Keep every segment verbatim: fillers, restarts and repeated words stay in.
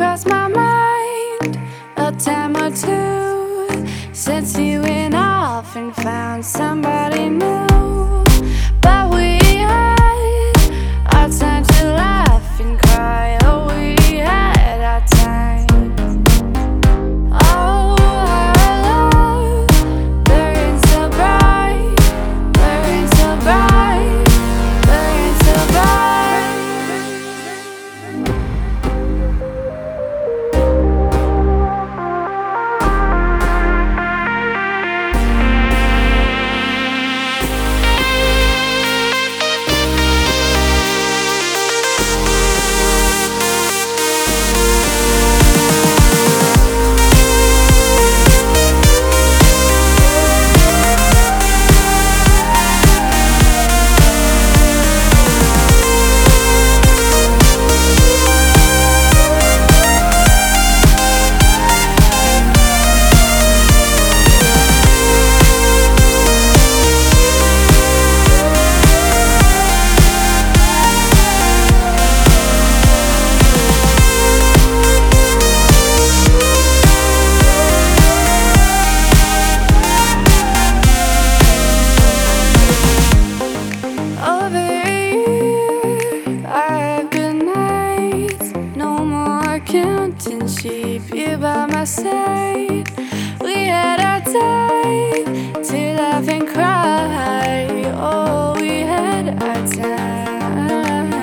crossed my mind a time or two since you went off and found somebody new. But we had our time to laugh and cry. Oh, we had our time. Oh, our love burns so bright, burns so bright, burns so bright. Counting sheep, you by my side. We had our time to laugh and cry. Oh, we had our time.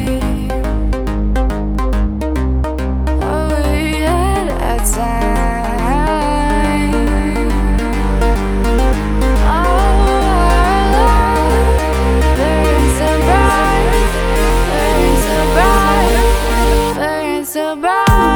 Oh, we had our time. Oh, our love burns so bright, burns so bright, burns so bright.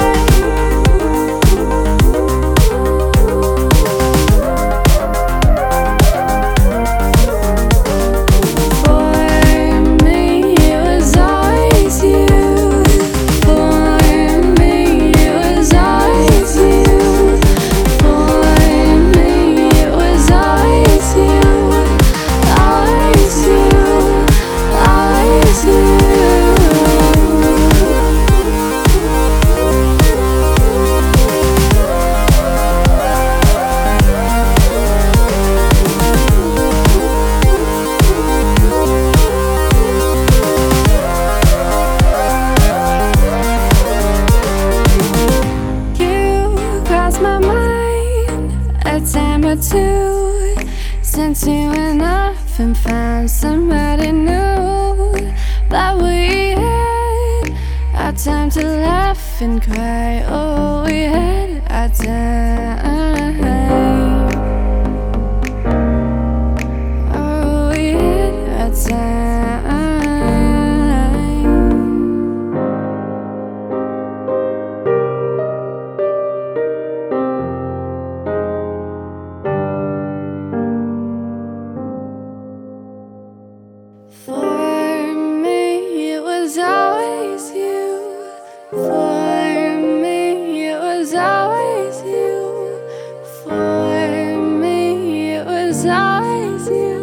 My mind a time or two since you went off and found somebody new. But we had our time to laugh and cry. Oh, we had our time. Oh, we had our time. For me, it was always you. For me, it was always you. For me, it was always you.